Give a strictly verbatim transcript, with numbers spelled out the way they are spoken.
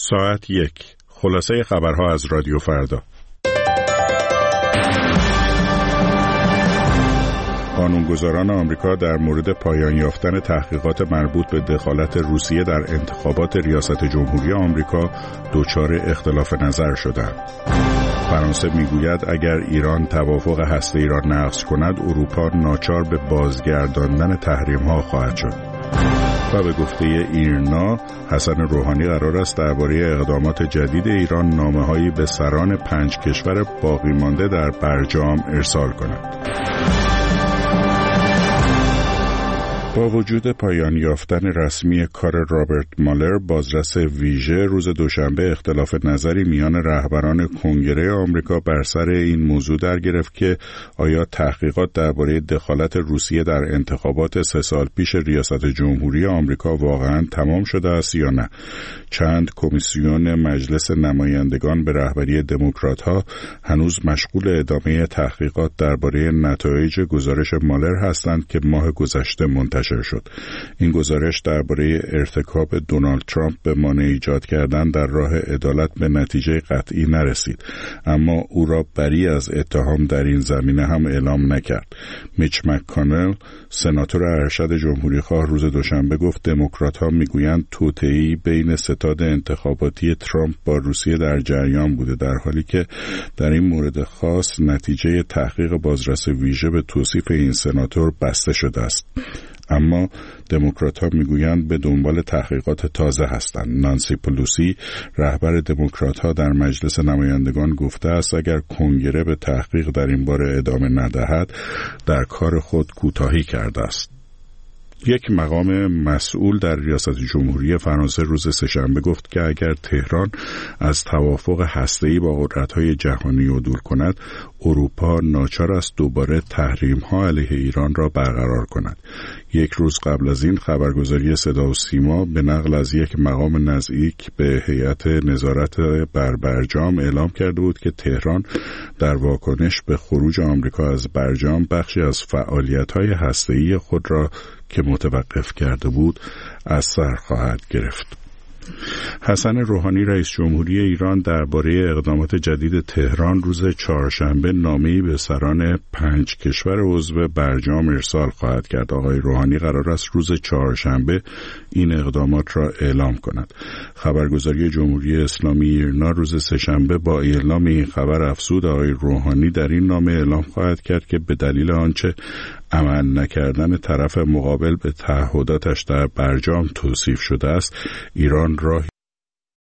ساعت یک. خلاصه خبرها از رادیو فردا. قانونگذاران آمریکا در مورد پایان یافتن تحقیقات مربوط به دخالت روسیه در انتخابات ریاست جمهوری آمریکا دچار اختلاف نظر شدند. فرانسه میگوید اگر ایران توافق هسته‌ای را نقض کند، اروپا ناچار به بازگرداندن تحریم‌ها خواهد شد. و به گفته ایرنا، حسن روحانی قرار است درباره اقدامات جدید ایران نامه‌هایی به سران پنج کشور باقی مانده در برجام ارسال کند. با وجود پایان یافتن رسمی کار رابرت مالر، بازرس ویژه، روز دوشنبه اختلاف نظری میان رهبران کنگره آمریکا بر سر این موضوع در گرفت که آیا تحقیقات درباره دخالت روسیه در انتخابات سه سال پیش ریاست جمهوری آمریکا واقعاً تمام شده است یا نه. چند کمیسیون مجلس نمایندگان به رهبری دموکرات‌ها هنوز مشغول ادامه تحقیقات درباره نتایج گزارش مالر هستند که ماه گذشته منتشر شد. این گزارش درباره ارتکاب دونالد ترامپ به مانع ایجاد کردن در راه عدالت به نتیجه قطعی نرسید، اما او را بری از اتهام در این زمینه هم اعلام نکرد. میچ مک‌کانل، سناتور ارشد جمهوری‌خواه، روز دوشنبه گفت دموکرات‌ها میگویند توطئه‌ای بین ستاد انتخاباتی ترامپ با روسیه در جریان بوده، در حالی که در این مورد خاص نتیجه تحقیق بازرس ویژه به توصیف این سناتور بسته شده است. اما دموکرات‌ها میگویند به دنبال تحقیقات تازه هستند. نانسی پلوسی، رهبر دموکرات‌ها، در مجلس نمایندگان گفته است اگر کنگره به تحقیق در این باره ادامه ندهد، در کار خود کوتاهی کرده است. یک مقام مسئول در ریاست جمهوری فرانسه روز سه‌شنبه گفت که اگر تهران از توافق هسته‌ای با قدرت‌های جهانی عدول کند، اروپا ناچار است دوباره تحریم‌ها علیه ایران را برقرار کند. یک روز قبل از این خبرگزاری صدا و سیما به نقل از یک مقام نزدیک به هیئت نظارت بر برجام اعلام کرده بود که تهران در واکنش به خروج آمریکا از برجام بخشی از فعالیت‌های هسته‌ای خود را که متوقف کرده بود از سر خواهد گرفت. حسن روحانی، رئیس جمهوری ایران، درباره اقدامات جدید تهران روز چهارشنبه نامه‌ای به سران پنج کشور عضو برجام ارسال خواهد کرد. آقای روحانی قرار است روز چهارشنبه این اقدامات را اعلام کند. خبرگزاری جمهوری اسلامی ایرنا روز سه‌شنبه با اعلام این خبر افزود آقای روحانی در این نامه اعلام خواهد کرد که به دلیل آنچه عمل نکردن طرف مقابل به تعهداتش در برجام توصیف شده است، ایران راهی